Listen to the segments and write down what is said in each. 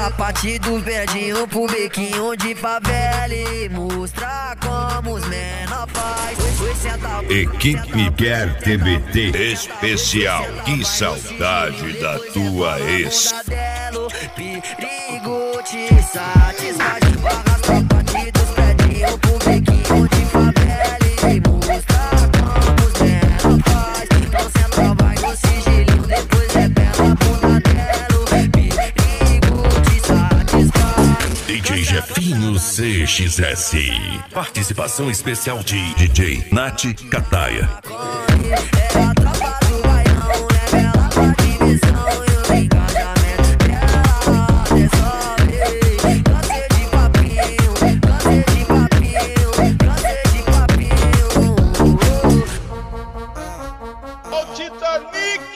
Arrasta a parte do verdinho pro bequinho de favela e mostra como os menor faz. Equipe Quer TBT especial. Que saudade da tua ex. Perigo te satisfaz. Arrasta a parte dos verdinho pro bequinho de favela e mostra como os menor faz. Então senta, vai no sigilinho, depois repela a bunda dela. Perigo te satisfaz. DJ Jefinho CXS. Participação especial de DJ Nath Cataia. É a tropa do baião, revela a divisão e o engajamento dela resolve. Cansei de papinho, cansei de papinho, cansei de papinho. O Titanic!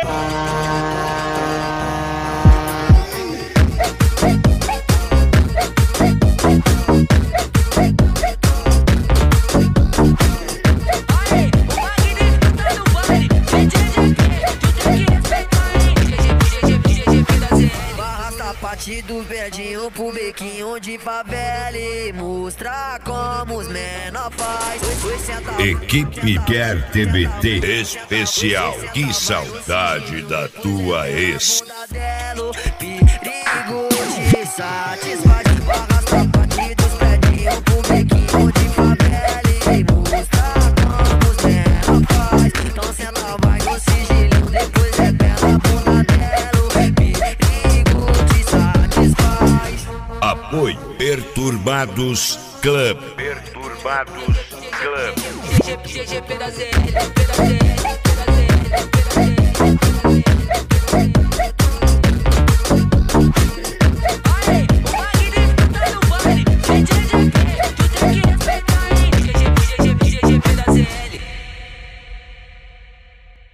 Parte do verdinho pro bequinho de favela e mostra como os menor faz. Equipe Quer TBT especial. Que saudade da tua ex. Perigo te satisfaz. Arrasta a parte dos verdinho pro bequinho de favela e mostra como os menor faz. Então senta, vai no sigilinho, depois repela a bunda dela. Apoio Perturbados Club. Perturbados Club. GG da ZL.